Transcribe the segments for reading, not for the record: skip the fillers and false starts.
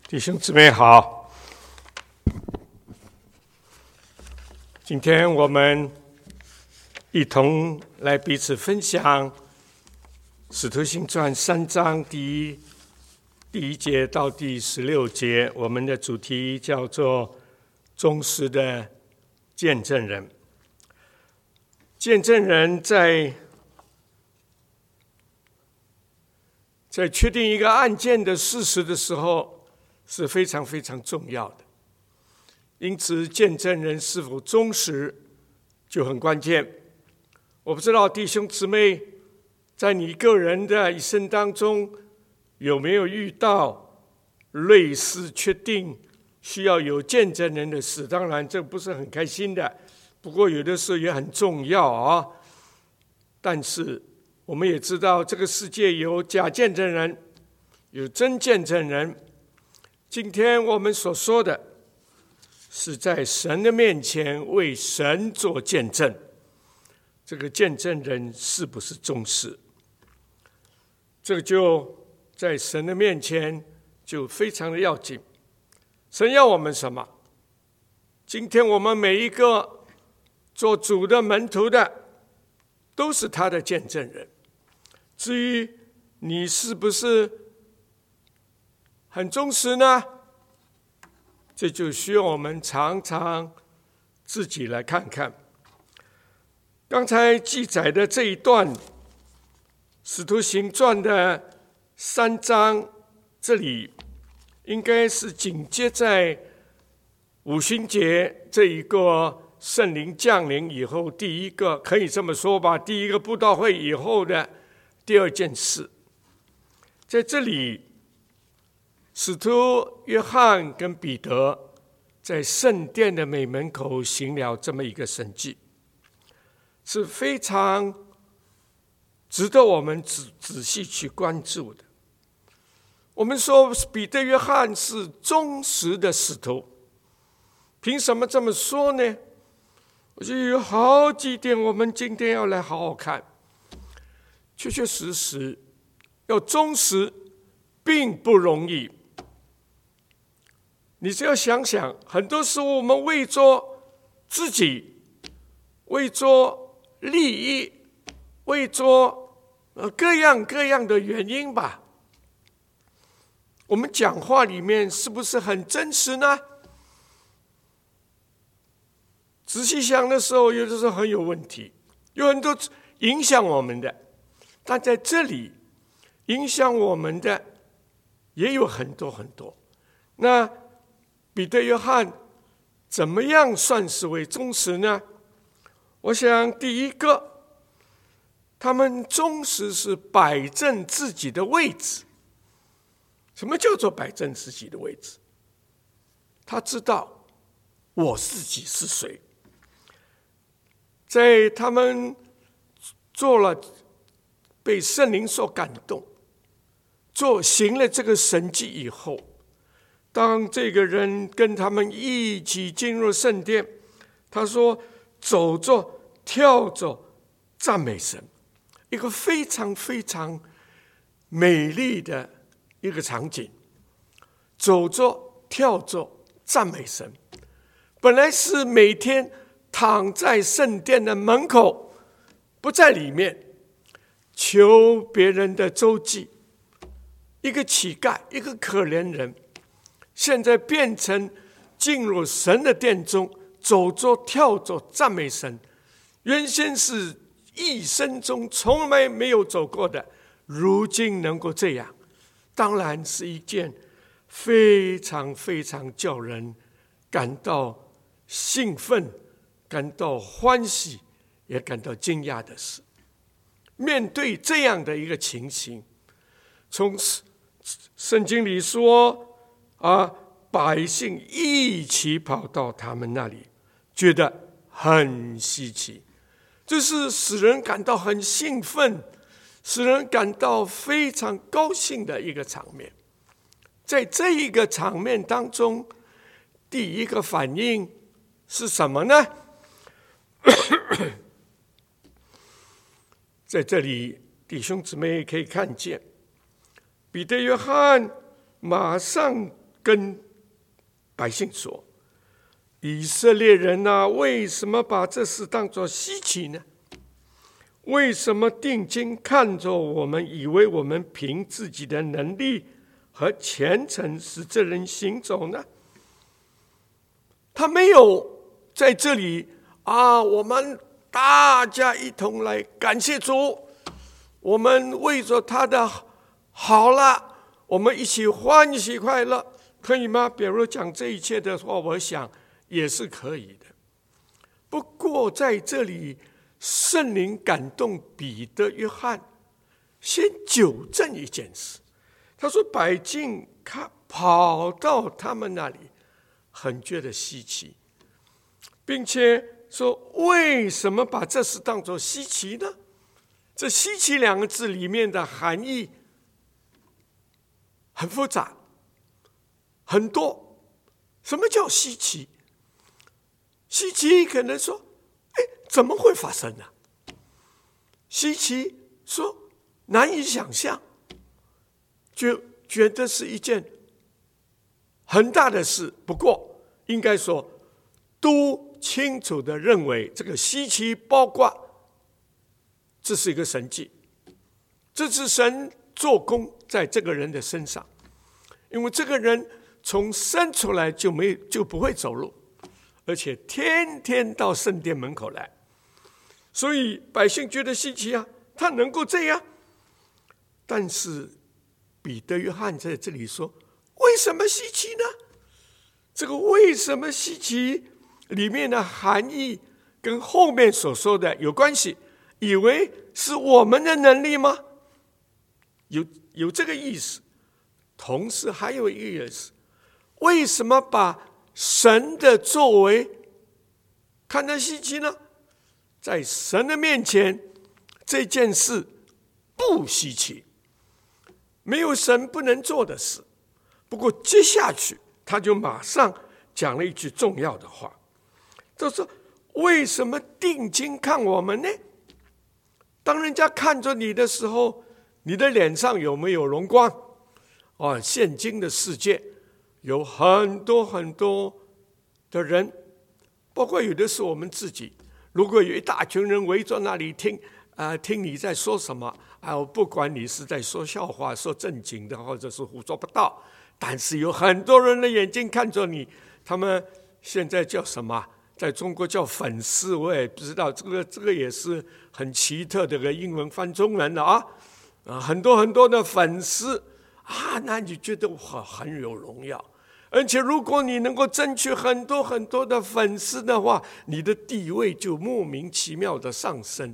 弟兄姊妹好，今天我们一同来彼此分享《使徒行传》3章第一节到第16节，我们的主题叫做忠实的见证人。见证人在确定一个案件的事实的时候是非常非常重要的，因此见证人是否忠实就很关键。我不知道弟兄姊妹在你个人的一生当中有没有遇到类似确定需要有见证人的事。当然这不是很开心的，不过有的时候也很重要啊。但是我们也知道这个世界有假见证人，有真见证人。今天我们所说的是在神的面前为神做见证，这个见证人是不是忠实？这个就在神的面前就非常的要紧。神要我们什么？今天我们每一个做主的门徒的都是他的见证人。至于你是不是很忠实呢？这就需要我们常常自己来看看。刚才记载的这一段《使徒行传》的3章，这里应该是紧接在五旬节这一个圣灵降临以后，第一个可以这么说吧，第一个布道会以后的第二件事。在这里使徒约翰跟彼得在圣殿的美门口行了这么一个神迹，是非常值得我们仔细去关注的。我们说彼得约翰是忠实的使徒，凭什么这么说呢？我觉得有好几点我们今天要来好好看。确确实实要忠实并不容易。你只要想想，很多时候我们为着自己，为着利益，为着各样各样的原因吧，我们讲话里面是不是很真实呢？仔细想的时候，有的时候很有问题，有很多影响我们的。但在这里影响我们的也有很多很多。那彼得约翰怎么样算是为忠实呢？我想第一个，他们忠实是摆正自己的位置。什么叫做摆正自己的位置？他知道我自己是谁。在他们做了被圣灵所感动，行了这个神迹以后，当这个人跟他们一起进入圣殿，他说走着跳着赞美神，一个非常非常美丽的一个场景。走着跳着赞美神，本来是每天躺在圣殿的门口，不在里面求别人的周济，一个乞丐，一个可怜人，现在变成进入神的殿中，走着跳着赞美神。原先是一生中从来没有走过的，如今能够这样，当然是一件非常非常叫人感到兴奋，感到欢喜，也感到惊讶的事。面对这样的一个情形，从圣经里说百姓一起跑到他们那里，觉得很稀奇，这是使人感到很兴奋，使人感到非常高兴的一个场面。在这一个场面当中，第一个反应是什么呢？在这里弟兄姊妹可以看见，彼得约翰马上跟百姓说：以色列人啊，为什么把这事当作稀奇呢？为什么定睛看着我们，以为我们凭自己的能力和虔诚使这人行走呢？他没有在这里我们大家一同来感谢主，我们为着他的好了，我们一起欢喜快乐，可以吗？比如讲这一切的话，我想也是可以的。不过在这里，圣灵感动彼得、约翰，先纠正一件事。他说：百姓跑到他们那里，很觉得稀奇，并且说：为什么把这事当作稀奇呢？这稀奇两个字里面的含义很复杂，很多。什么叫稀奇？稀奇可能说，怎么会发生呢？稀奇说难以想象，就觉得是一件很大的事。不过应该说都清楚的认为，这个稀奇包括这是一个神迹，这是神做工在这个人的身上，因为这个人从生出来就不会走路，而且天天到圣殿门口来，所以百姓觉得稀奇啊，他能够这样。但是彼得、约翰在这里说，为什么稀奇呢？这个为什么稀奇里面的含义跟后面所说的有关系，以为是我们的能力吗？有这个意思。同时还有一个意思，为什么把神的作为看得稀奇呢？在神的面前，这件事不稀奇，没有神不能做的事。不过接下去他就马上讲了一句重要的话，就是为什么定睛看我们呢？当人家看着你的时候，你的脸上有没有荣光？现今的世界有很多很多的人，包括有的是我们自己，如果有一大群人围着那里听你在说什么我不管你是在说笑话、说正经的，或者是胡说八道，但是有很多人的眼睛看着你，他们现在叫什么？在中国叫粉丝，我也不知道，这个也是很奇特的个英文翻中文的很多很多的粉丝那你觉得很有荣耀。而且如果你能够争取很多很多的粉丝的话，你的地位就莫名其妙的上升。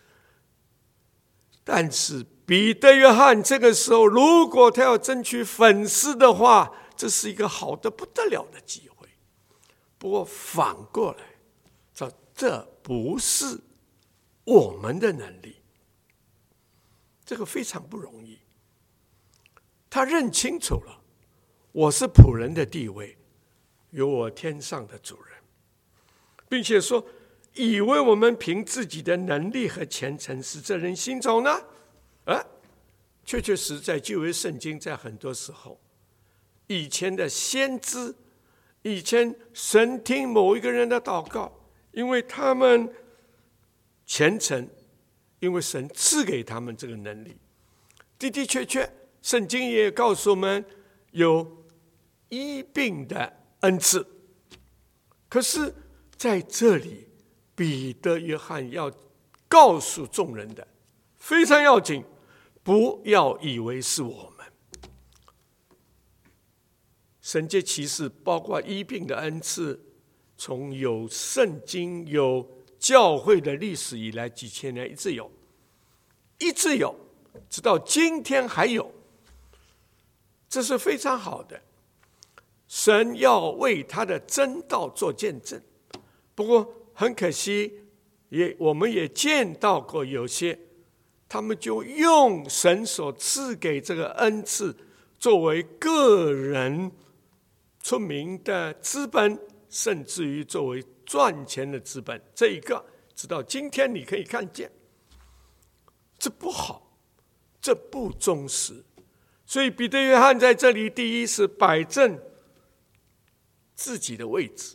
但是彼得、约翰这个时候，如果他要争取粉丝的话，这是一个好的不得了的机会。不过反过来，这不是我们的能力，这个非常不容易。他认清楚了，我是仆人的地位，有我天上的主人，并且说，以为我们凭自己的能力和虔诚使这人行走呢？确确实在旧约圣经，在很多时候，以前的先知，以前神听某一个人的祷告，因为他们虔诚，因为神赐给他们这个能力。的的确确，圣经也告诉我们有医病的恩赐。可是在这里，彼得、约翰要告诉众人的非常要紧，不要以为是我们。神界启示包括医病的恩赐，从有圣经、有教会的历史以来，几千年一直有，直到今天还有，这是非常好的。神要为他的真道做见证。不过很可惜，我们也见到过有些，他们就用神所赐给这个恩赐作为个人出名的资本，甚至于作为赚钱的资本。这一个直到今天你可以看见，这不好，这不忠实。所以彼得、约翰在这里，第一是摆正自己的位置。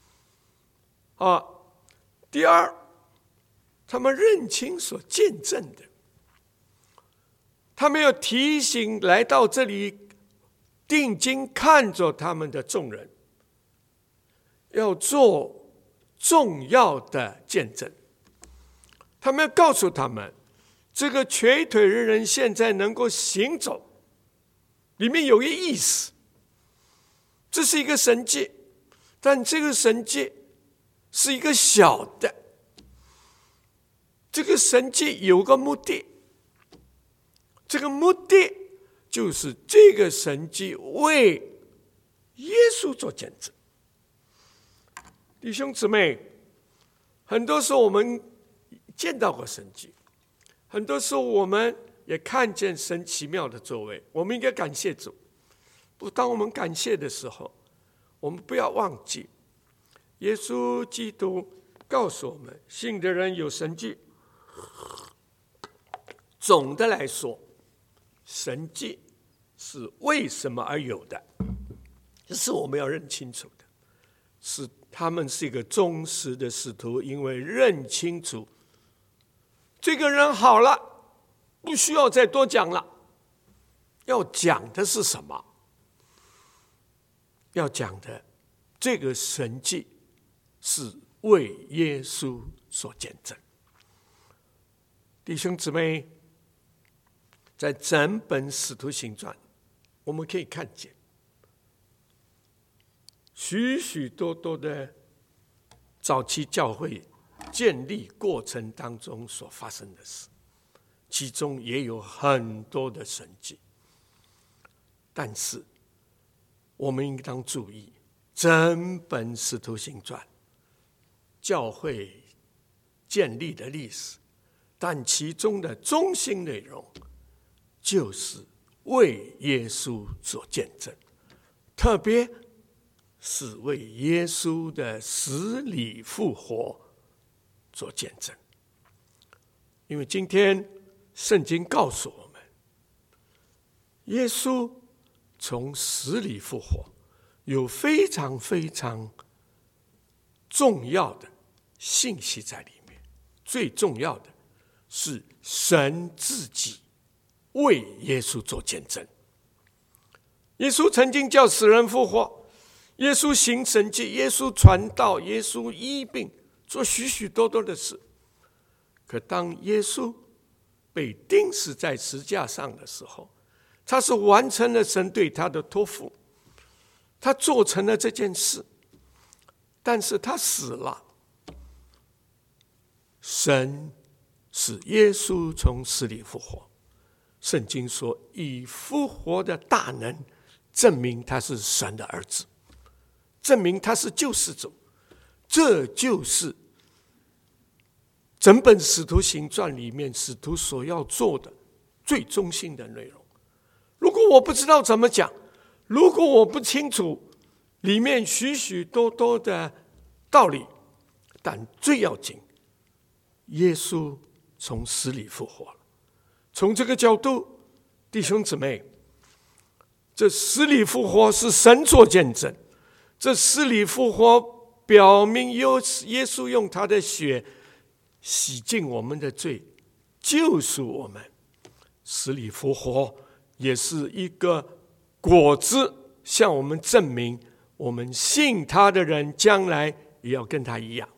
第二，他们认清所见证的，他们要提醒来到这里定睛看着他们的众人，要做重要的见证。他们要告诉他们，这个瘸腿的人现在能够行走，里面有一个意思，这是一个神迹，但这个神迹是一个小的，这个神迹有个目的，这个目的就是这个神迹为耶稣做见证。弟兄姊妹，很多时候我们见到过神迹，很多时候我们也看见神奇妙的作为，我们应该感谢主。当我们感谢的时候，我们不要忘记耶稣基督告诉我们，信的人有神迹。总的来说，神迹是为什么而有的，这是我们要认清楚的。是他们是一个忠实的使徒，因为认清楚这个人好了，不需要再多讲了。要讲的是什么？要讲的这个神迹是为耶稣所见证。弟兄姊妹，在整本使徒行传，我们可以看见许许多多的早期教会建立过程当中所发生的事，其中也有很多的神迹。但是我们应当注意，整本使徒行传教会建立的历史，但其中的中心内容就是为耶稣所见证，特别是为耶稣的死里复活做见证。因为今天圣经告诉我们，耶稣从死里复活有非常非常重要的信息在里面。最重要的是神自己为耶稣做见证。耶稣曾经叫死人复活，耶稣行神迹，耶稣传道，耶稣医病，做许许多多的事。可当耶稣被钉死在十字架上的时候，他是完成了神对他的托付，他做成了这件事，但是他死了。神使耶稣从死里复活，圣经说以复活的大能证明他是神的儿子，证明他是救世主。这就是整本使徒行传里面使徒所要做的最中心的内容。如果我不知道怎么讲，如果我不清楚里面许许多多的道理，但最要紧，耶稣从死里复活了。从这个角度，弟兄姊妹，这死里复活是神做见证，这死里复活表明耶稣用他的血洗净我们的罪，救赎我们。死里复活也是一个果子，向我们证明我们信他的人将来也要跟他一样。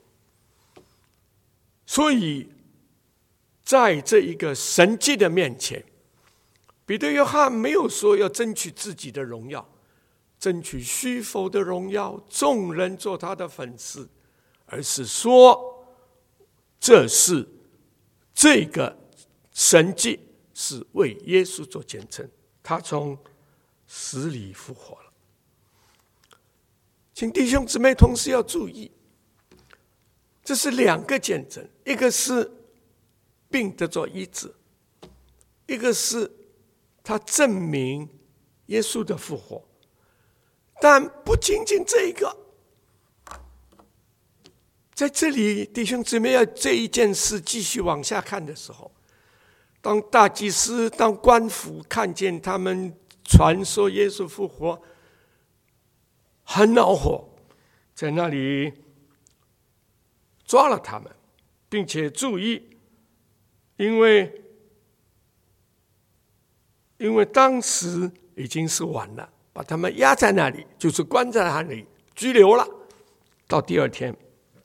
所以在这一个神迹的面前，彼得约翰没有说要争取自己的荣耀，争取虚浮的荣耀，众人做他的粉丝，而是说这是这个神迹是为耶稣做见证，他从死里复活了。请弟兄姊妹同时要注意，这是两个见证，一个是病得着医治，一个是他证明耶稣的复活。但不仅仅这一个，在这里弟兄姊妹要这一件事继续往下看的时候，当大祭司当官府看见他们传说耶稣复活， 很恼火，在那里抓了他们，并且注意，因为当时已经是晚了，把他们压在那里，就是关在那里拘留了。到第二天，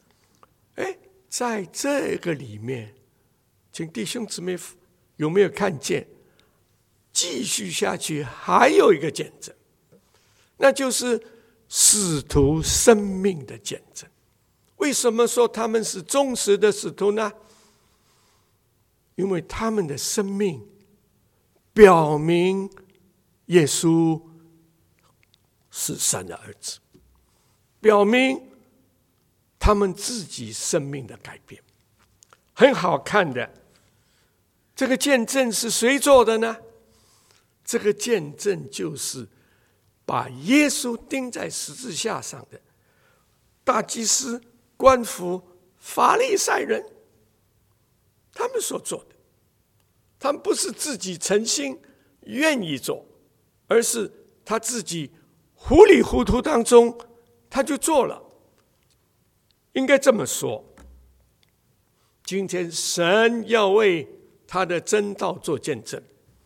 在这个里面，请弟兄姊妹有没有看见？继续下去还有一个见证，那就是使徒生命的见证。为什么说他们是忠实的使徒呢？因为他们的生命表明耶稣是神的儿子，表明他们自己生命的改变。很好看的，这个见证是谁做的呢？这个见证就是把耶稣钉在十字架上的大祭司、官府、法利赛人，他们所做的。他们不是自己诚心愿意做，而是他自己糊里糊涂当中他就做了。应该这么说，今天神要为他的真道做见证，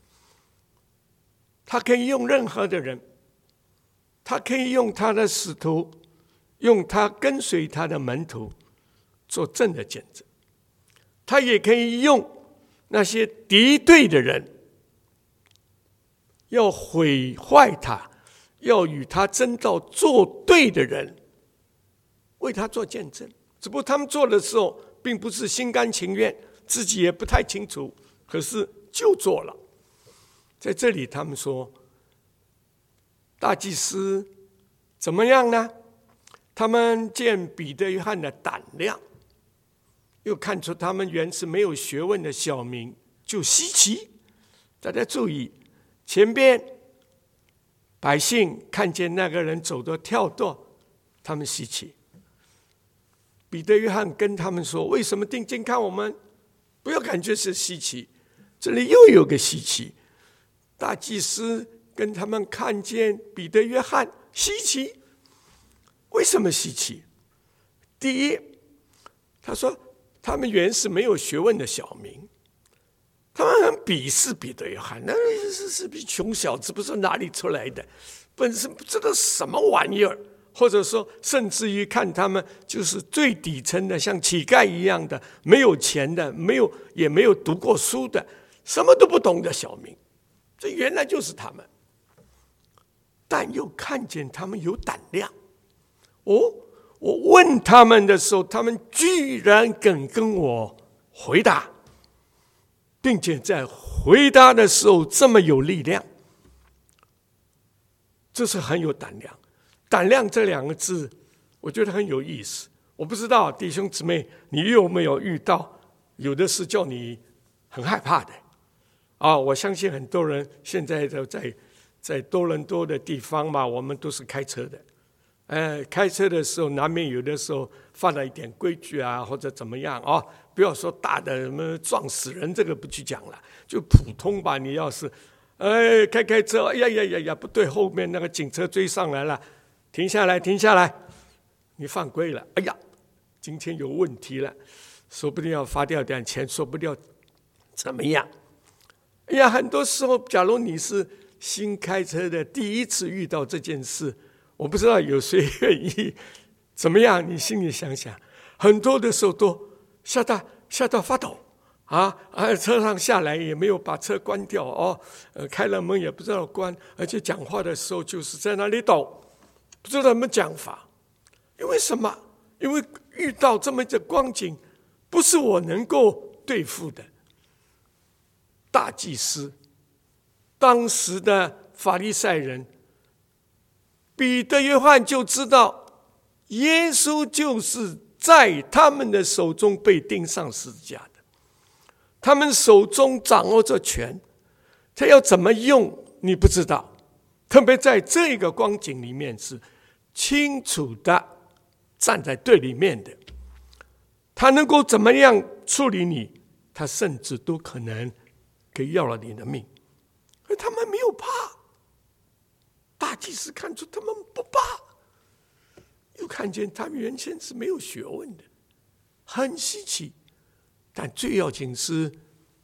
他可以用任何的人，他可以用他的使徒，用他跟随他的门徒做正的见证，他也可以用那些敌对的人，要毁坏他，要与他真道作对的人，为他做见证。只不过他们做的时候并不是心甘情愿，自己也不太清楚，可是就做了。在这里他们说大祭司怎么样呢？他们见彼得、约翰的胆量，又看出他们原是没有学问的小民，就稀奇。大家注意，前边百姓看见那个人走得跳动，他们稀奇。彼得、约翰跟他们说，为什么定睛看我们？不要感觉是稀奇，这里又有个稀奇。大祭司跟他们看见彼得、约翰，稀奇。为什么稀奇？第一，他说他们原是没有学问的小民，他们很鄙视彼得、约翰，那是穷小子，不知道哪里出来的，本身不知道什么玩意儿，或者说甚至于看他们就是最底层的，像乞丐一样的，没有钱的，也没有读过书的，什么都不懂的小民。这原来就是他们，但又看见他们有胆量。我问他们的时候，他们居然敢跟我回答，并且在回答的时候这么有力量，这是很有胆量。胆量这两个字，我觉得很有意思。我不知道弟兄姊妹，你有没有遇到有的是叫你很害怕的？我相信很多人现在都在多伦多的地方嘛，我们都是开车的。开车的时候难免有的时候犯了一点规矩啊，或者怎么样啊。不要说大的什么撞死人，这个不去讲了，就普通吧。你要是开车，呀，不对，后面那个警车追上来了，停下来，你犯规了，今天有问题了，说不定要罚掉点钱，说不定要怎么样。很多时候，假如你是新开车的，第一次遇到这件事，我不知道有谁愿意怎么样，你心里想想，很多的时候都吓到发抖车上下来也没有把车关掉开了门也不知道关，而且讲话的时候就是在那里抖，不知道怎么讲法。因为什么？因为遇到这么一个光景，不是我能够对付的。大祭司，当时的法利赛人，彼得、约翰就知道耶稣就是在他们的手中被钉上十字架的，他们手中掌握着权，他要怎么用你不知道。特别在这个光景里面是清楚的站在对立面的，他能够怎么样处理你，他甚至都可能可以要了你的命，而他们没有怕。大祭司看出他们不怕， 看见他们原先是没有学问的，很稀奇。但最要紧是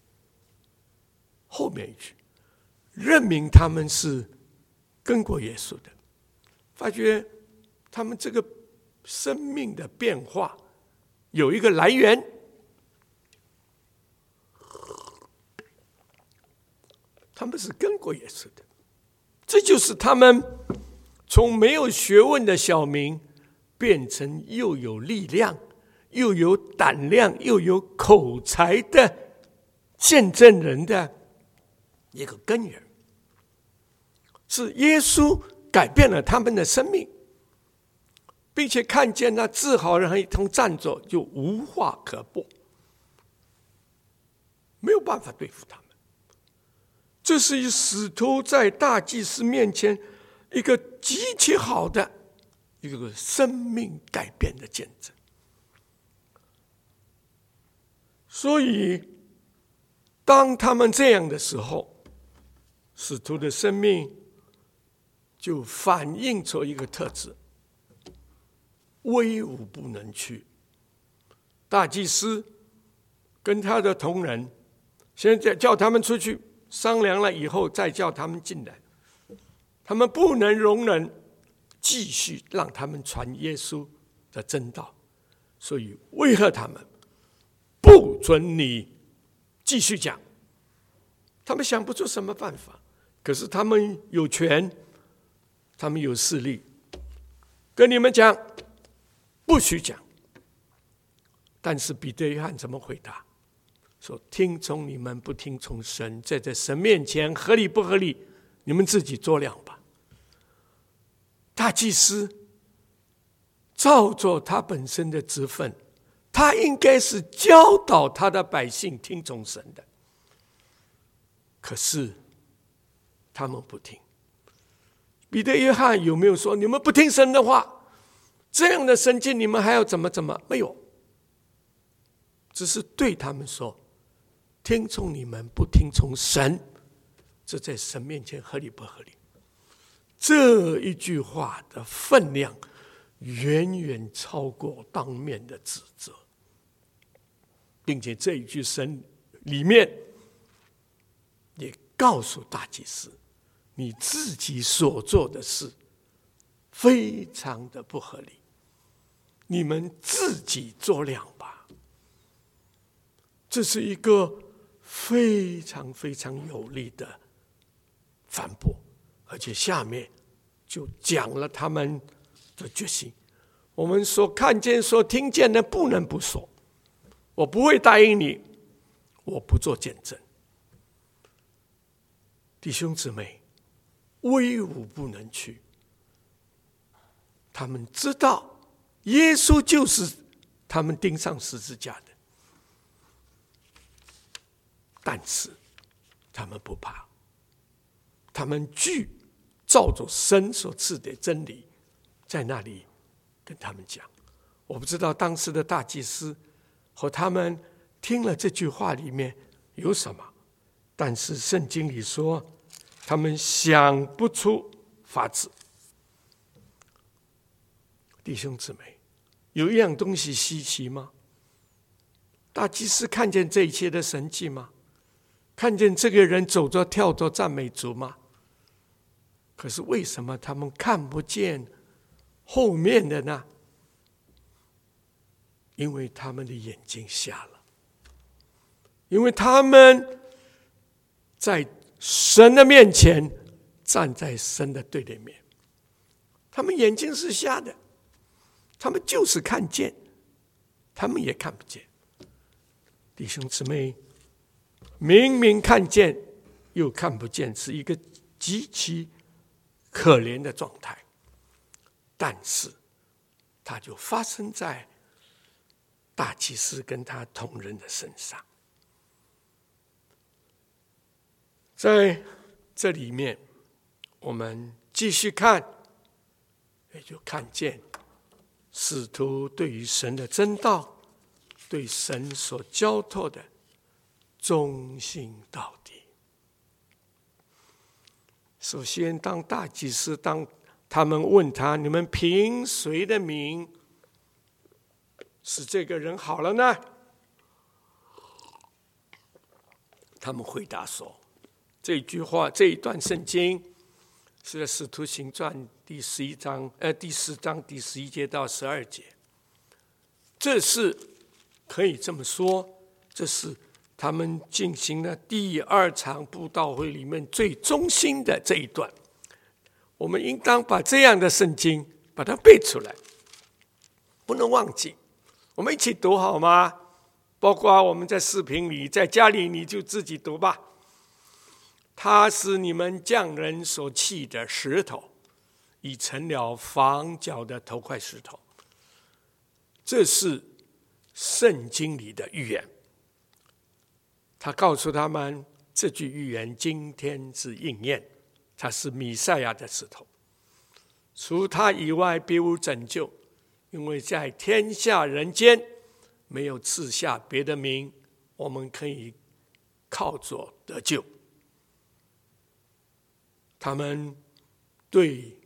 后面一句，认明他们是跟过耶稣的，发觉他们这个生命的变化有一个来源，他们是跟过耶稣的，这就是他们从没有学问的小民变成又有力量又有胆量又有口才的见证人的一个根源。是耶稣改变了他们的生命，并且看见那治好人一同站着，就无话可驳，没有办法对付他们。这是一使徒在大祭司面前一个极其好的一个生命改变的见证。所以当他们这样的时候，使徒的生命就反映出一个特质，威武不能屈。大祭司跟他的同仁现在叫他们出去商量了以后，再叫他们进来，他们不能容忍继续让他们传耶稣的真道，所以威吓他们，不准你继续讲。他们想不出什么办法，可是他们有权，他们有势力，跟你们讲不许讲。但是彼得约翰怎么回答？说听从你们不听从神，在神面前合理不合理，你们自己酌量吧。大祭司照着他本身的职分，他应该是教导他的百姓听从神的，可是他们不听。彼得约翰有没有说你们不听神的话，这样的神迹你们还要怎么？没有，只是对他们说听从你们不听从神，这在神面前合理不合理？这一句话的分量远远超过当面的指责，并且这一句神里面也告诉大祭司，你自己所做的事非常的不合理，你们自己酌量吧。这是一个非常非常有力的反驳，而且下面就讲了他们的决心。我们所看见所听见的不能不说，我不会答应你，我不做见证。弟兄姊妹，威武不能屈，他们知道耶稣就是他们钉上十字架的，但是他们不怕，他们据照着神所赐的真理在那里跟他们讲。我不知道当时的大祭司和他们听了这句话里面有什么，但是圣经里说他们想不出法子。弟兄姊妹，有一样东西稀奇吗？大祭司看见这一切的神迹吗？看见这个人走着跳着赞美主吗？可是为什么他们看不见后面的呢？因为他们的眼睛瞎了，因为他们在神的面前站在神的对立面，他们眼睛是瞎的，他们就是看见，他们也看不见。弟兄姊妹，明明看见又看不见，是一个极其可怜的状态，但是它就发生在大祭司跟他同人的身上。在这里面我们继续看，也就看见使徒对于神的真道，对神所交托的忠心到底。首先当大祭司，当他们问他：你们凭谁的名使这个人好了呢？他们回答说：这句话，这一段圣经是在使徒行传第4章第11节到12节。这是可以这么说，这是他们进行了第2场布道会里面最中心的这一段。我们应当把这样的圣经把它背出来，不能忘记。我们一起读好吗？包括我们在视频里，在家里你就自己读吧。他是你们匠人所弃的石头，已成了房角的头块石头。这是圣经里的预言。他告诉他们，这句预言今天是应验。他是弥赛亚的石头，除他以外别无拯救，因为在天下人间没有赐下别的名，我们可以靠着得救。他们对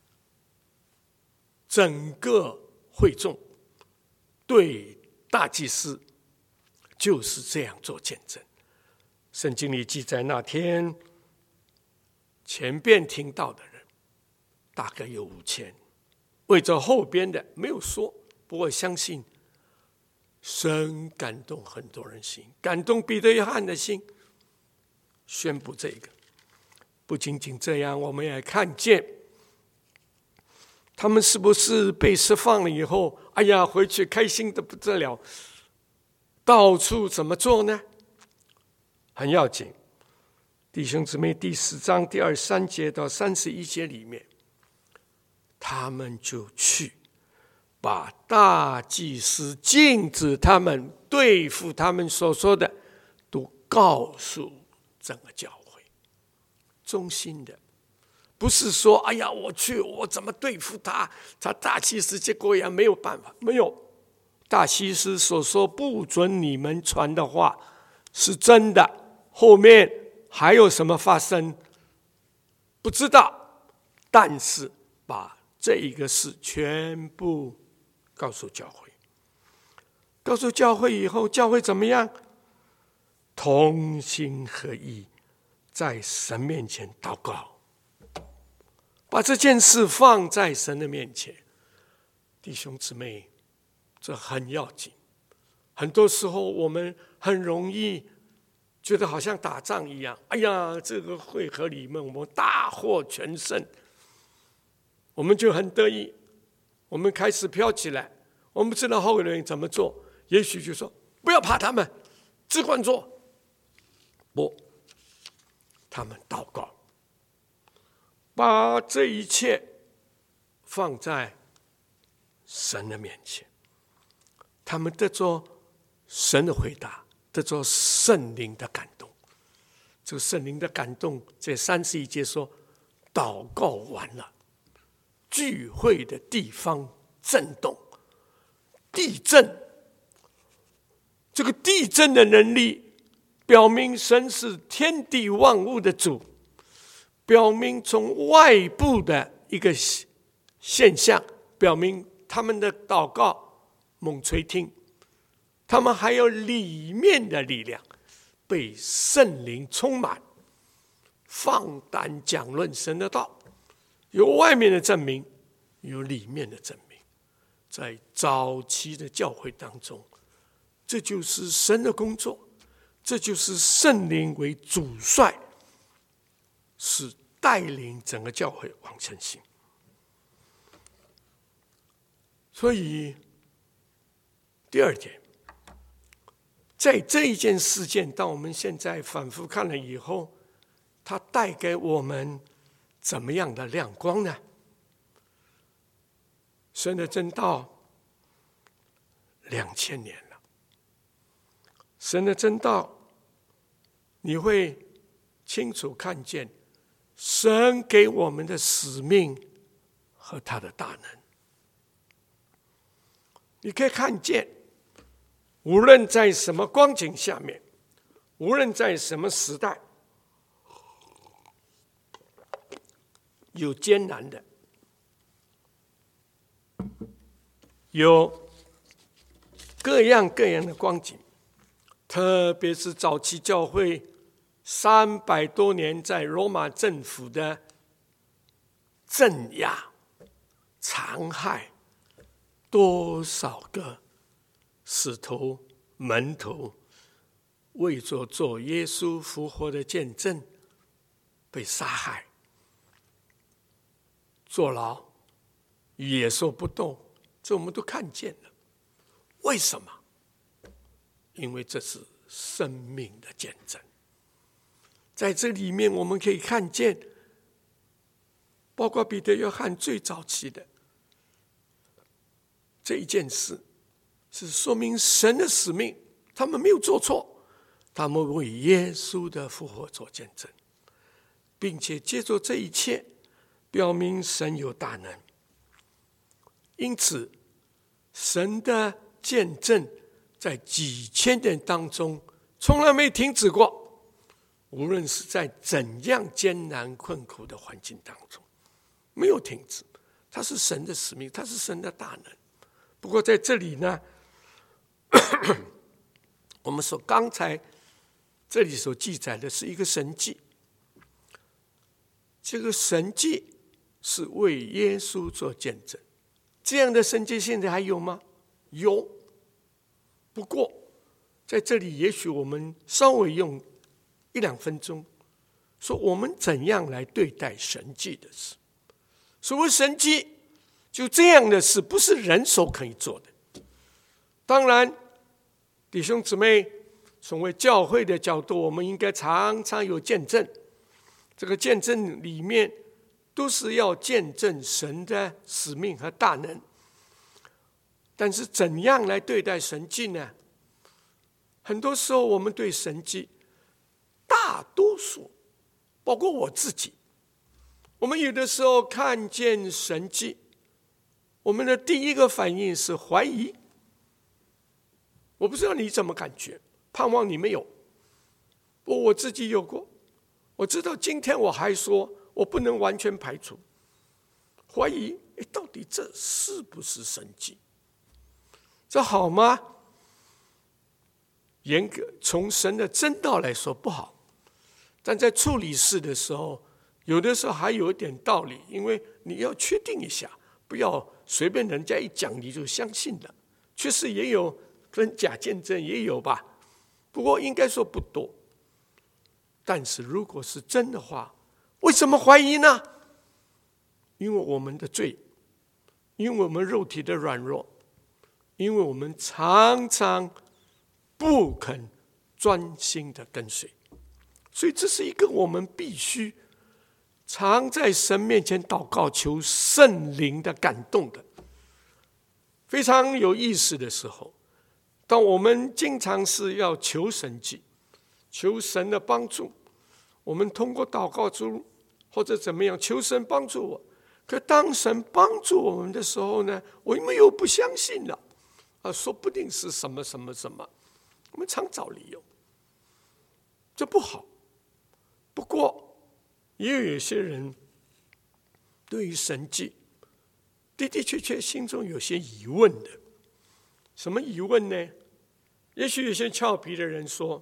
整个会众，对大祭司就是这样做见证。圣经里记载，那天前边听到的人大概有5000，为着后边的没有说，不过相信神感动很多人心，感动彼得约翰的心，宣布这个。不仅仅这样，我们也看见他们是不是被释放了以后，哎呀，回去开心的不得了，到处怎么做呢？很要紧。弟兄姊妹，第4章第23节到31节里面，他们就去把大祭司禁止他们对付他们所说的，都告诉整个教会。忠心的，不是说哎呀，我去，我怎么对付他？他大祭司结果也没有办法。没有，大祭司所说不准你们传的话是真的，后面还有什么发生？不知道，但是把这一个事全部告诉教会。告诉教会以后，教会怎么样？同心合意，在神面前祷告，把这件事放在神的面前。弟兄姊妹，这很要紧。很多时候我们很容易觉得好像打仗一样，哎呀，这个会合里面我们大获全胜，我们就很得意，我们开始飘起来，我们不知道后人怎么做，也许就说不要怕他们，只管做。不，他们祷告，把这一切放在神的面前，他们得着神的回答，得着圣灵的感动。这个圣灵的感动，在31节说，祷告完了，聚会的地方震动，地震。这个地震的能力，表明神是天地万物的主，表明从外部的一个现象，表明他们的祷告猛垂听，他们还有里面的力量，被圣灵充满，放胆讲论神的道，有外面的证明，有里面的证明。在早期的教会当中，这就是神的工作，这就是圣灵为主帅，是带领整个教会往前行。所以第二点，在这一件事件，当我们现在反复看了以后，它带给我们怎么样的亮光呢？神的真道2000年了，神的真道，你会清楚看见神给我们的使命和他的大能。你可以看见，无论在什么光景下面，无论在什么时代，有艰难的， 有各样各样的光景，特别是早期教会300多年在罗马政府的镇压、残害，多少个使徒门徒为着做耶稣复活的见证被杀害、坐牢、也说不动，这我们都看见了。为什么？因为这是生命的见证。在这里面我们可以看见，包括彼得、约翰最早期的这一件事，是说明神的使命，他们没有做错，他们为耶稣的复活做见证，并且借着这一切表明神有大能。因此神的见证在几千年当中从来没停止过，无论是在怎样艰难困苦的环境当中，没有停止。它是神的使命，它是神的大能。不过在这里呢，我们刚才这里所记载的是一个神迹，这个神迹是为耶稣做见证。这样的神迹现在还有吗？有。不过在这里也许我们稍微用1-2分钟说我们怎样来对待神迹的事。所谓神迹，就这样的事不是人手可以做的。当然弟兄姊妹，从为教会的角度，我们应该常常有见证，这个见证里面都是要见证神的使命和大能。但是怎样来对待神迹呢？很多时候我们对神迹，大多数包括我自己，我们有的时候看见神迹，我们的第一个反应是怀疑。我不知道你怎么感觉，盼望你没有，我自己有过。我知道今天我还说我不能完全排除怀疑，到底这是不是神迹？这好吗？严格从神的真道来说不好，但在处理事的时候，有的时候还有一点道理，因为你要确定一下，不要随便人家一讲你就相信了。确实也有跟假见证也有吧，不过应该说不多。但是如果是真的话，为什么怀疑呢？因为我们的罪，因为我们肉体的软弱，因为我们常常不肯专心的跟随，所以这是一个我们必须常在神面前祷告，求圣灵的感动的。非常有意思的时候，当我们经常是要求神迹，求神的帮助，我们通过祷告主或者怎么样求神帮助我，可当神帮助我们的时候呢，我们又不相信了，说不定是什么什么什么，我们常找理由，这不好。不过也有一些人对于神迹的的确确心中有些疑问的。什么疑问呢？也许有些俏皮的人说，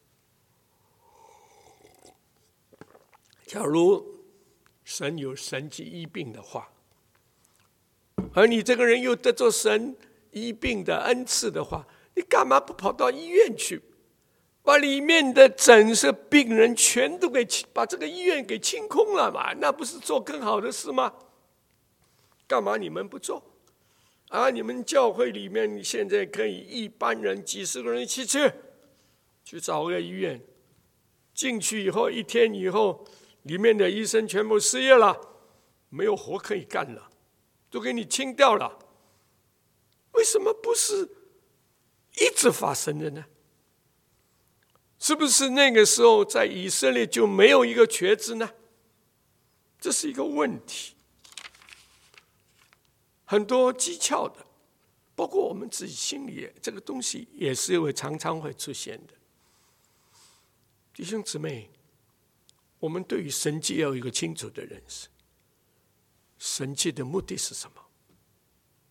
假如神有神迹医病的话，而你这个人又得着神医病的恩赐的话，你干嘛不跑到医院去，把里面的诊室病人全都把这个医院给清空了嘛？那不是做更好的事吗？干嘛你们不做？你们教会里面你现在可以一般人几十个人一起去找个医院，进去以后1天以后，里面的医生全部失业了，没有活可以干了，都给你清掉了。为什么不是一直发生的呢？是不是那个时候在以色列就没有一个瘸子呢？这是一个问题。很多技巧的，包括我们自己心里这个东西也是常常会出现的。弟兄姊妹，我们对于神迹要有一个清楚的认识。神迹的目的是什么？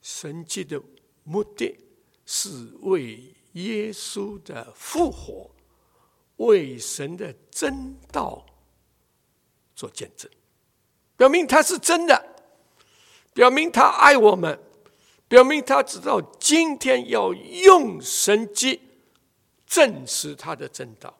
神迹的目的是为耶稣的复活，为神的真道做见证，表明他是真的，表明他爱我们，表明他知道今天要用神迹证实他的真道。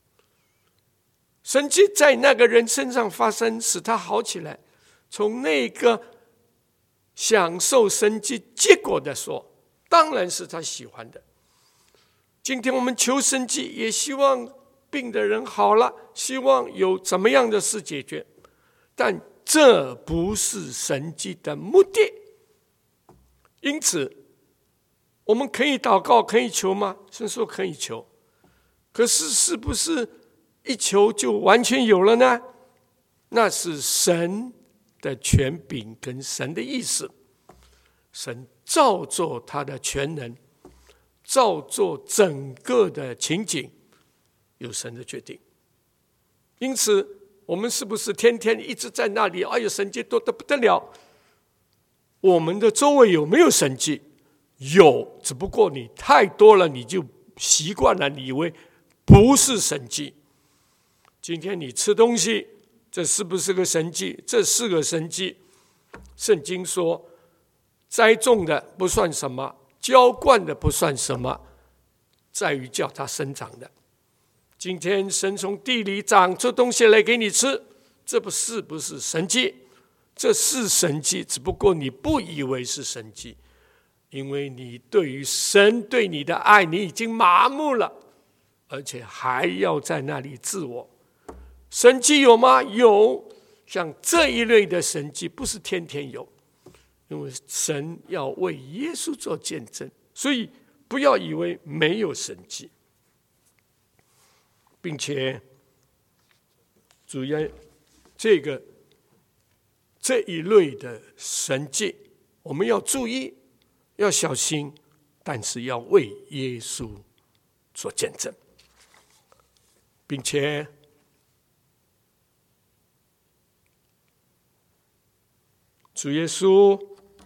神迹在那个人身上发生，使他好起来。从那个享受神迹结果的说，当然是他喜欢的。今天我们求神迹，也希望病的人好了，希望有怎么样的事解决，但这不是神迹的目的。因此我们可以祷告，可以求吗？神说可以求，可是是不是一求就完全有了呢？那是神的权柄跟神的意思，神照做他的全能，照做整个的情景，有神的决定。因此我们是不是天天一直在那里，哎呦神迹多得不得了？我们的周围有没有神迹？有，只不过你太多了，你就习惯了，你以为不是神迹。今天你吃东西，这是不是个神迹？这是个神迹。圣经说，栽种的不算什么，浇灌的不算什么，在于叫它生长的。今天神从地里长出东西来给你吃，这不是神迹？这是神迹，只不过你不以为是神迹，因为你对于神对你的爱，你已经麻木了，而且还要在那里自我。神迹有吗？有，像这一类的神迹不是天天有，因为神要为耶稣做见证，所以不要以为没有神迹，并且主要这一类的神迹我们要注意，要小心，但是要为耶稣做见证，并且主耶稣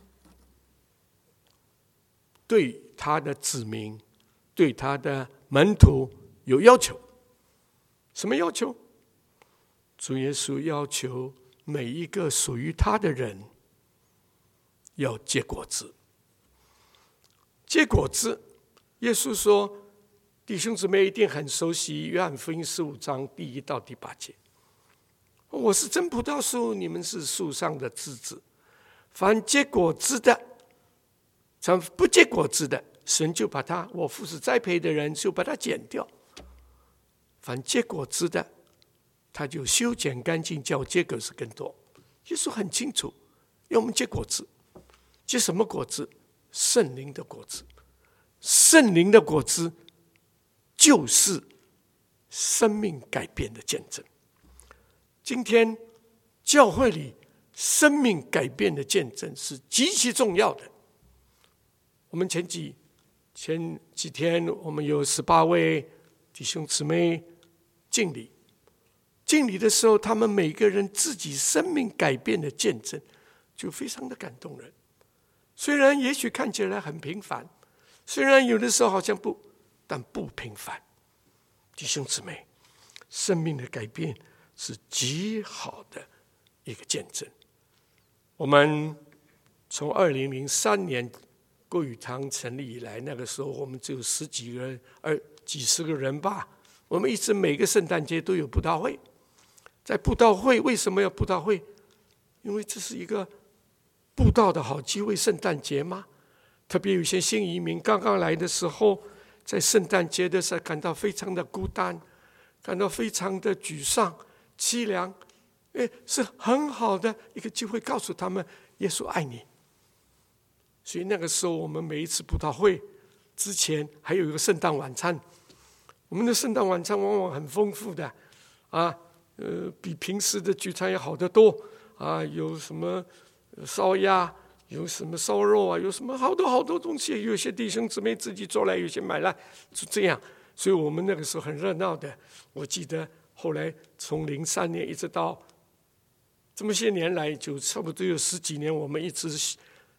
对他的子民，对他的门徒有要求。什么要求？主耶稣要求每一个属于他的人要结果子。结果子，耶稣说，弟兄姊妹一定很熟悉约翰福音15章第1到第8节，我是真葡萄树，你们是树上的枝子，凡结果子的，凡不结果子的，神就把他，我父是栽培的人，就把它剪掉。凡结果子的，他就修剪干净，叫结果子更多。耶稣很清楚，要我们结果子。结什么果子？圣灵的果子。圣灵的果子就是生命改变的见证。今天教会里生命改变的见证是极其重要的。我们前几天我们有18位弟兄姊妹敬礼，敬礼的时候，他们每个人自己生命改变的见证就非常的感动人。虽然也许看起来很平凡，虽然有的时候好像不，但不平凡。弟兄姊妹，生命的改变是极好的一个见证。我们从2003年国语堂成立以来，那个时候我们只有十几个人，几十个人吧。我们一直每个圣诞节都有布道会。在布道会，为什么要布道会？因为这是一个布道的好机会。圣诞节嘛，特别有些新移民刚刚来的时候，在圣诞节的时候感到非常的孤单，感到非常的沮丧、凄凉。是很好的一个机会，告诉他们耶稣爱你。所以那个时候，我们每一次布道会之前还有一个圣诞晚餐。我们的圣诞晚餐往往很丰富的，比平时的聚餐要好得多啊！有什么烧鸭，有什么烧肉啊，有什么好多东西。有些弟兄姊妹自己做来，有些买来，就这样。所以我们那个时候很热闹的。我记得后来从03年一直到这么些年来，就差不多有10几年，我们一直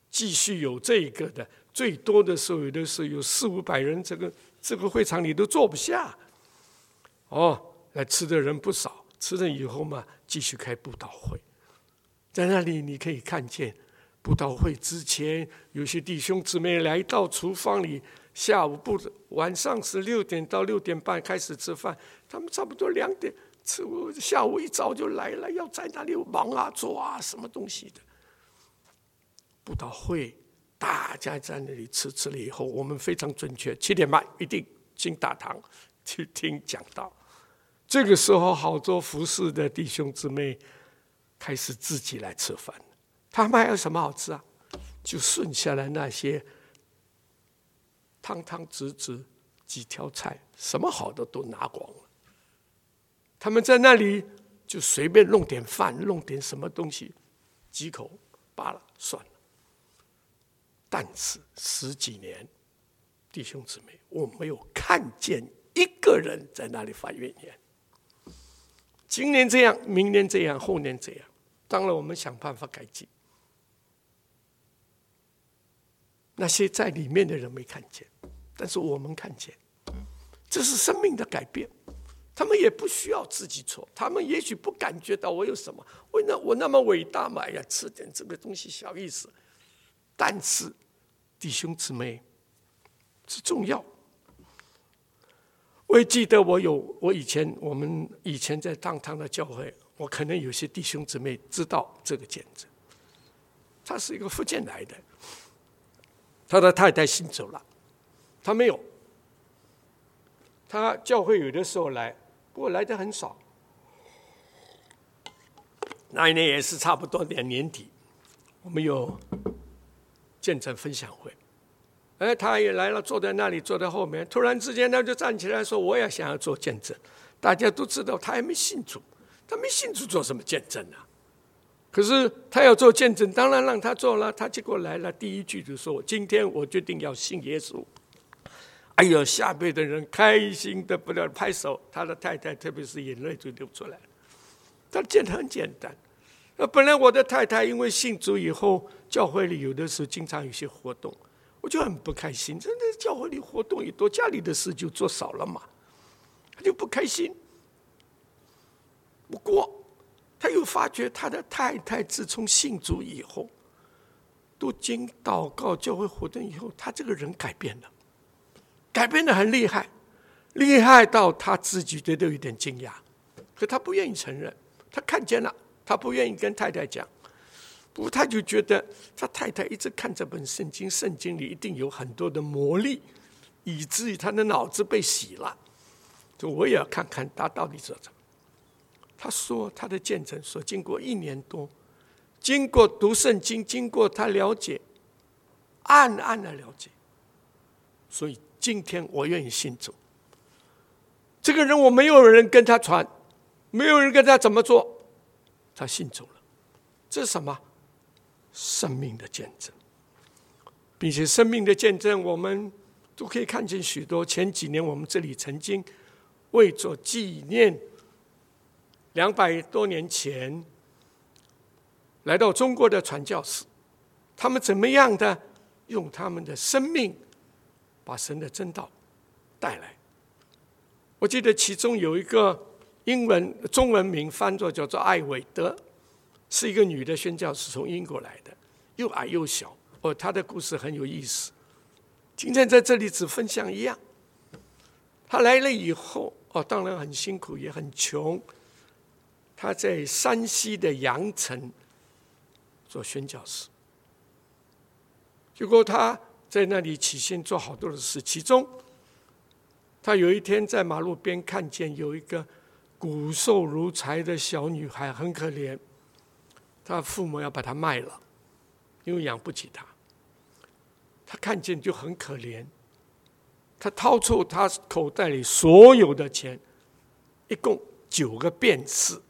继续有这个的，最多的时候有的时候有400-500人，这个会场里都坐不下。来吃的人不少，吃了以后嘛，继续开布道会。在那里你可以看见，布道会之前，有些弟兄姊妹来到厨房里，晚上是6点到6点半开始吃饭，他们差不多2点下午一早就来了，要在那里忙啊做啊什么东西的。布道会大家在那里吃了以后，我们非常准确，7点半一定进大堂去听讲道。这个时候好多服侍的弟兄姊妹开始自己来吃饭，他们还有什么好吃啊？就剩下来那些汤汤汁汁几条菜，什么好的都拿光了。他们在那里就随便弄点饭，弄点什么东西，几口罢了，算了。但是10几年，弟兄姊妹，我没有看见一个人在那里发怨言。今年这样，明年这样，后年这样，当然我们想办法改进。那些在里面的人没看见，但是我们看见，这是生命的改变。他们也不需要自己错，他们也许不感觉到我有什么，我那么伟大嘛，呀，吃点这个东西小意思。但是弟兄姊妹是重要。我也记得我们以前在当堂的教会，我可能有些弟兄姊妹知道这个见证。他是一个福建来的，他的太太信主了，他没有。他教会有的时候来，不过来的很少。那一年也是差不多年底，我们有见证分享会。他也来了，坐在那里，坐在后面。突然之间，他就站起来说：“我也想要做见证。”大家都知道他还没信主，他没信主做什么见证啊？可是他要做见证，当然让他做了。他结果来了，第一句就说：“今天我决定要信耶稣。”哎呦，下辈的人开心的不得了，拍手。他的太太特别是眼泪就流出来了。他见得很简单。本来我的太太因为信主以后，教会里有的时候经常有些活动。我就很不开心，真的教会里活动也多，家里的事就做少了嘛，他就不开心。不过他又发觉他的太太自从信主以后，都经祷告教会活动以后，他这个人改变了，改变得很厉害，厉害到他自己觉得有点惊讶，可他不愿意承认，他看见了，他不愿意跟太太讲。不过他就觉得他太太一直看这本圣经，圣经里一定有很多的魔力，以至于他的脑子被洗了。就我也要看看他到底做什么。他说他的见证说，经过1年多，经过读圣经，经过他了解，暗暗的了解，所以今天我愿意信主。这个人我没有人跟他传，没有人跟他怎么做，他信主了。这是什么？生命的见证，并且生命的见证我们都可以看见许多。前几年我们这里曾经为着纪念200多年前来到中国的传教士，他们怎么样的用他们的生命把神的真道带来。我记得其中有一个中文名翻作叫做艾伟德，是一个女的宣教士，从英国来的，又矮又小。她的故事很有意思，今天在这里只分享一样。她来了以后，当然很辛苦，也很穷。她在山西的阳城做宣教士，结果她在那里起先做好多的事，其中她有一天在马路边看见有一个骨瘦如柴的小女孩，很可怜。他父母要把他卖了，因为养不起他。他看见就很可怜，他掏出他口袋里所有的钱，一共9个便士，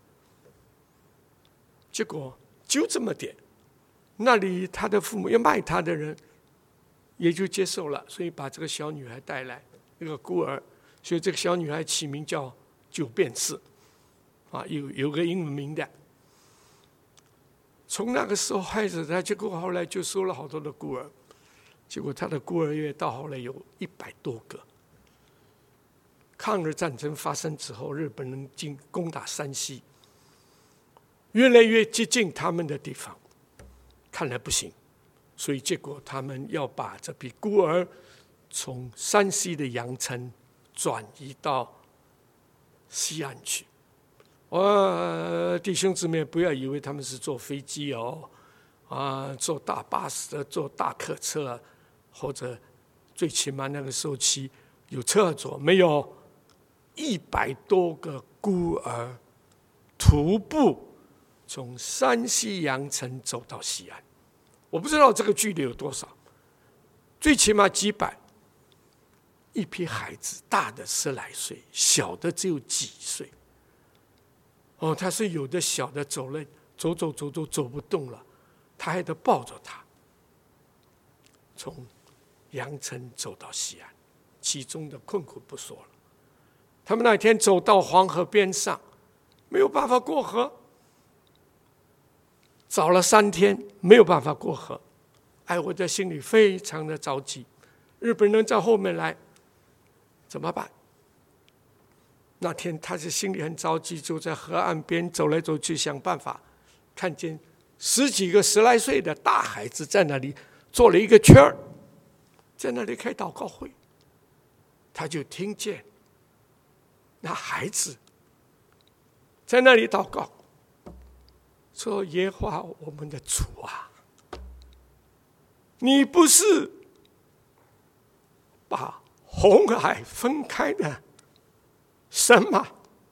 结果就这么点。那里他的父母要卖他的人也就接受了，所以把这个小女孩带来，一个孤儿，所以这个小女孩起名叫9便士，有个英文名的。 从那个时候开始，他结果后来就收了好多的孤儿，结果他的孤儿院到后来有100多个。抗日战争发生之后，日本人攻打山西，越来越接近他们的地方，看来不行，所以结果他们要把这批孤儿从山西的阳城转移到西安去。弟兄姊妹，不要以为他们是坐飞机坐大巴士、坐大客车，或者最起码那个时候起有车坐，没有100多个孤儿徒步从山西阳城走到西安。我不知道这个距离有多少，最起码几百。一批孩子，大的10来岁，小的只有几岁。他是有的小的走不动了，他还得抱着他，从阳城走到西安，其中的困苦不说了。他们那天走到黄河边上，没有办法过河，找了3天没有办法过河。我在心里非常的着急，日本人在后面来，怎么办？那天他是心里很着急，就在河岸边走来走去想办法，看见10几个10来岁的大孩子在那里做了一个圈儿，在那里开祷告会。他就听见那孩子在那里祷告，说：耶和华我们的主啊，你不是把红海分开的神吗？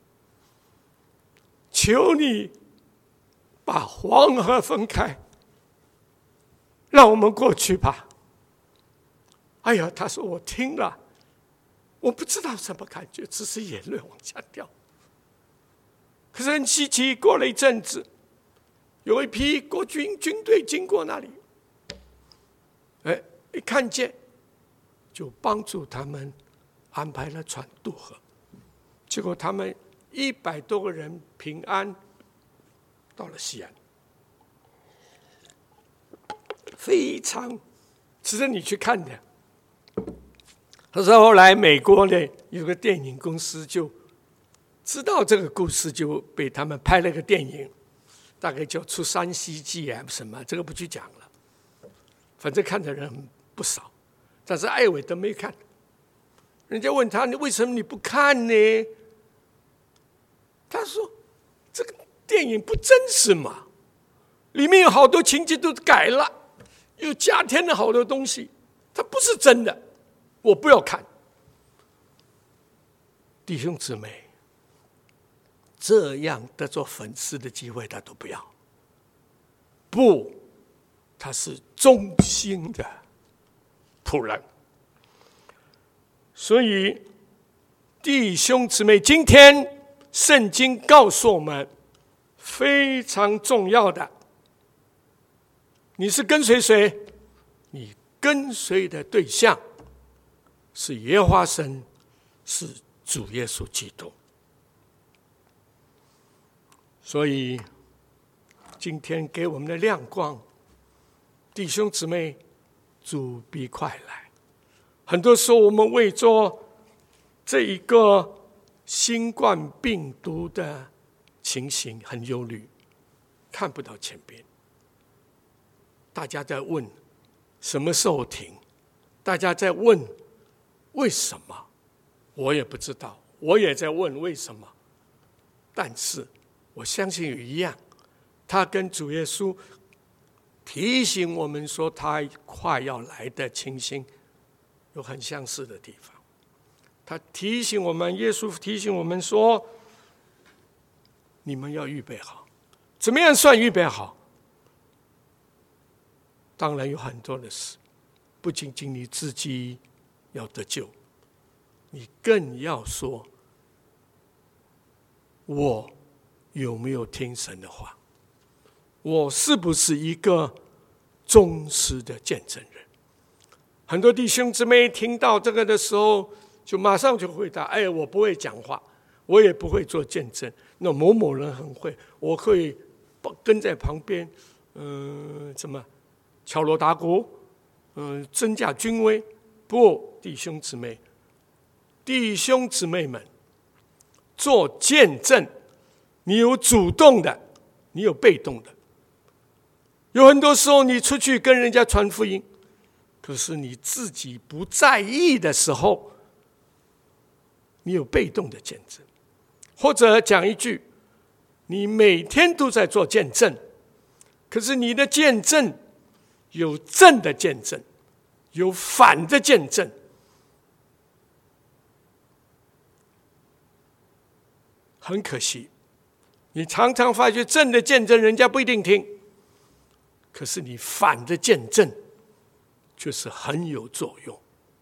求你把黄河分开，让我们过去吧。他说我听了，我不知道什么感觉，只是眼泪往下掉。可是很稀奇，过了一阵子，有一批国军军队经过那里，一看见，就帮助他们安排了船渡河。结果他们100多个人平安到了西安，非常值得你去看的。可是后来美国呢有个电影公司就知道这个故事，就被他们拍了个电影，大概叫《出山西记》什么，这个不去讲了。反正看的人不少，但是艾伟都没看。人家问他：你为什么你不看呢？他说：这个电影不真实嘛，里面有好多情节都改了，又加添了好多东西，它不是真的，我不要看。弟兄姊妹，这样的做粉丝的机会他都不要，不，他是忠心的仆人。所以弟兄姊妹，今天圣经告诉我们非常重要的，你是跟随谁？你跟随的对象是耶和华神，是主耶稣基督。所以今天给我们的亮光，弟兄姊妹，主必快来。很多时候我们为着这一个新冠病毒的情形很忧虑，看不到前边。大家在问什么时候停，大家在问为什么，我也不知道，我也在问为什么。但是我相信有一样，他跟主耶稣提醒我们说他快要来的情形有很相似的地方。他提醒我们，耶稣提醒我们说，你们要预备好。怎么样算预备好？当然有很多的事，不仅仅你自己要得救，你更要说，我有没有听神的话？我是不是一个忠实的见证人？很多弟兄姊妹听到这个的时候，就马上就回答：我不会讲话，我也不会做见证。那某某人很会，我会跟在旁边， 怎么敲锣打鼓，增加军威。不，弟兄姊妹们，做见证，你有主动的，你有被动的。有很多时候你出去跟人家传福音，可是你自己不在意的时候，你有被动的见证。或者讲一句，你每天都在做见证，可是你的见证有正的见证，有反的见证。很可惜，你常常发觉正的见证人家不一定听，可是你反的见证就是很有作用。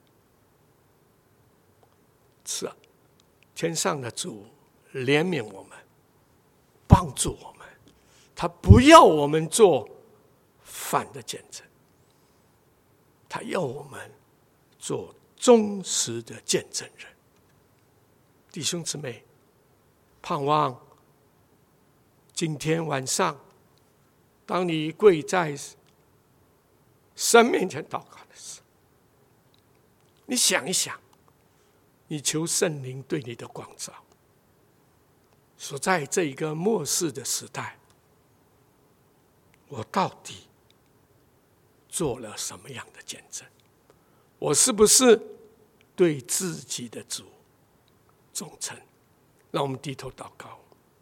是啊，天上的主怜悯我们，帮助我们，他不要我们做反的见证，他要我们做忠实的见证人。弟兄姊妹，盼望今天晚上，当你跪在神面前祷告的时候，你想一想，你求圣灵对你的光照，说在这一个末世的时代，我到底做了什么样的见证？我是不是对自己的主忠诚？让我们低头祷告。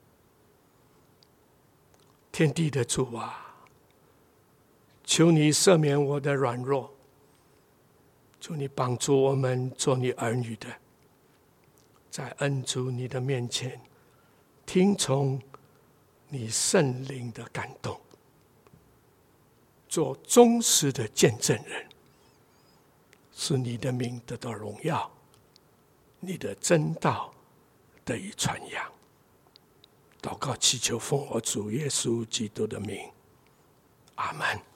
天地的主啊，求你赦免我的软弱，求你帮助我们做你儿女的，在恩主你的面前听从你圣灵的感动，做忠实的见证人，使你的名得到荣耀，你的真道得以传扬。祷告祈求奉我主耶稣基督的名，阿们。